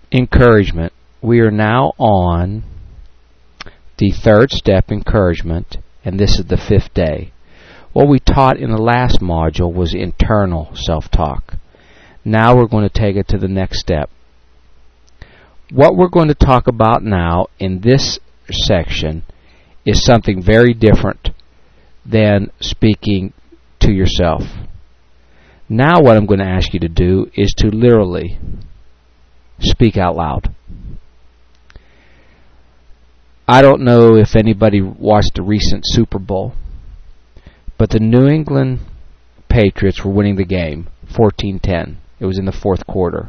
Encouragement. We are now on the third step, encouragement, and this is the 5th day. What we taught in the last module was internal self-talk. Now we're going to take it to the next step. What we're going to talk about now in this section is something very different than speaking to yourself. Now what I'm going to ask you to do is to literally speak out loud. I don't know if anybody watched the recent Super Bowl, but the New England Patriots were winning the game 14-10. It was in the 4th quarter.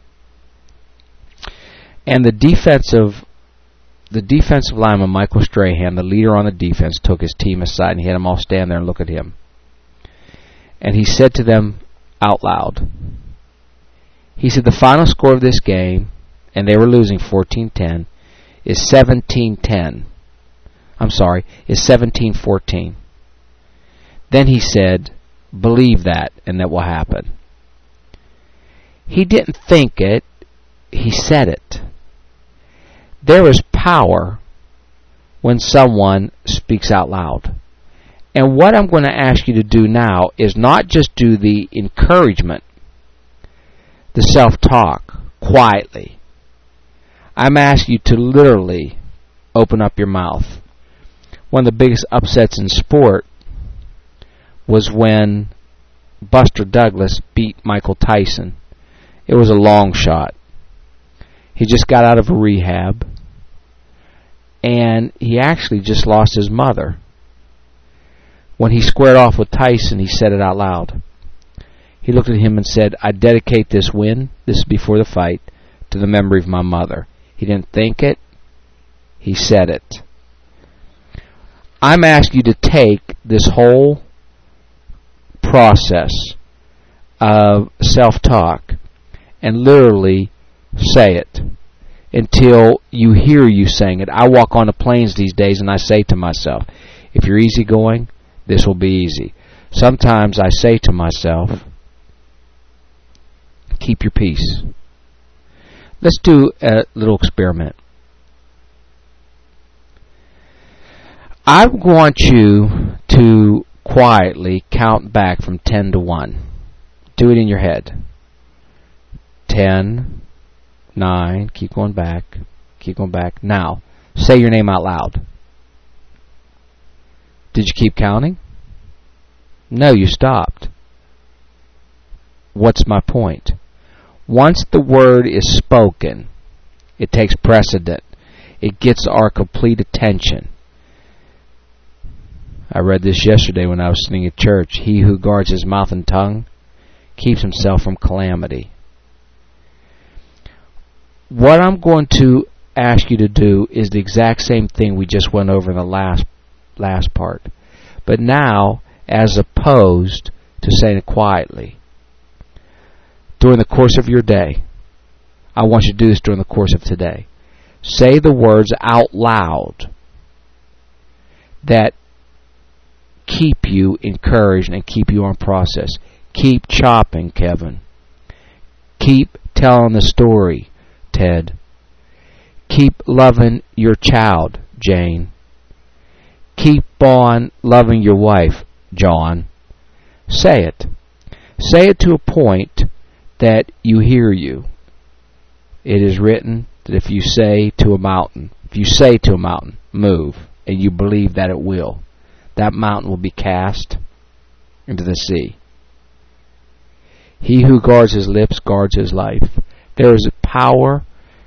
And the defensive lineman, Michael Strahan, the leader on the defense, took his team aside and he had them all stand there and look at him. And he said to them out loud, he said, the final score of this game, and they were losing 14-10, is 17-10. I'm sorry, is 17-14. Then he said, believe that, and that will happen. He didn't think it, he said it. There is power when someone speaks out loud. And what I'm going to ask you to do now is not just do the encouragement, the self-talk, quietly. I'm asking you to literally open up your mouth. One of the biggest upsets in sport was when Buster Douglas beat Michael Tyson. It was a long shot. He just got out of a rehab, and he actually just lost his mother. When he squared off with Tyson, he said it out loud. He looked at him and said, I dedicate this win, this is before the fight, to the memory of my mother. He didn't think it, he said it. I'm asking you to take this whole process of self-talk and literally say it until you hear you saying it. I walk on the planes these days and I say to myself, if you're easygoing, this will be easy. Sometimes I say to myself, keep your peace. Let's do a little experiment. I want you to quietly count back from 10 to 1. Do it in your head. 10, 9, keep going back, keep going back. Now, say your name out loud. Did you keep counting? No, you stopped. What's my point? Once the word is spoken, it takes precedent. It gets our complete attention. I read this yesterday when I was sitting at church. He who guards his mouth and tongue keeps himself from calamity. What I'm going to ask you to do is the exact same thing we just went over in the last part. But now, as opposed to saying it quietly. During the course of your day, I want you to do this during the course of today. Say the words out loud that keep you encouraged and keep you on process. Keep chopping, Kevin. Keep telling the story, Ted. Keep loving your child, Jane. Keep on loving your wife, John. Say it. Say it to a point that you hear you. It is written that if you say to a mountain, move, and you believe that it will, that mountain will be cast into the sea. He who guards his lips guards his life. There is a power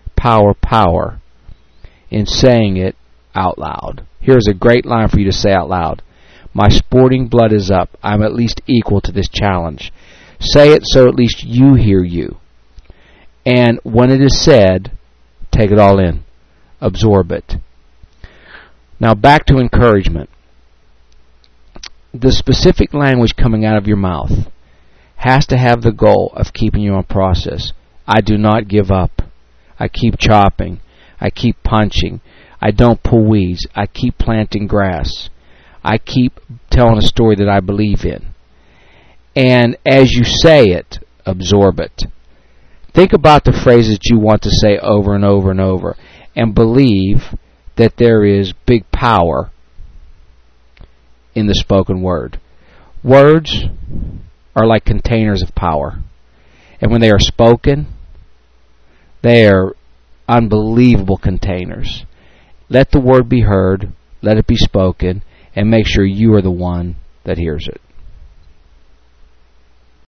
in saying it out loud. Here's a great line for you to say out loud. My sporting blood is up. I'm at least equal to this challenge. Say it so at least you hear you. And when it is said, take it all in. Absorb it. Now back to encouragement. The specific language coming out of your mouth has to have the goal of keeping you on process. I do not give up. I keep chopping. I keep punching. I don't pull weeds. I keep planting grass. I keep telling a story that I believe in. And as you say it, absorb it. Think about the phrases you want to say over and over and over, and believe that there is big power in the spoken word. Words are like containers of power. And when they are spoken, they are unbelievable containers. Let the word be heard, let it be spoken, and make sure you are the one that hears it.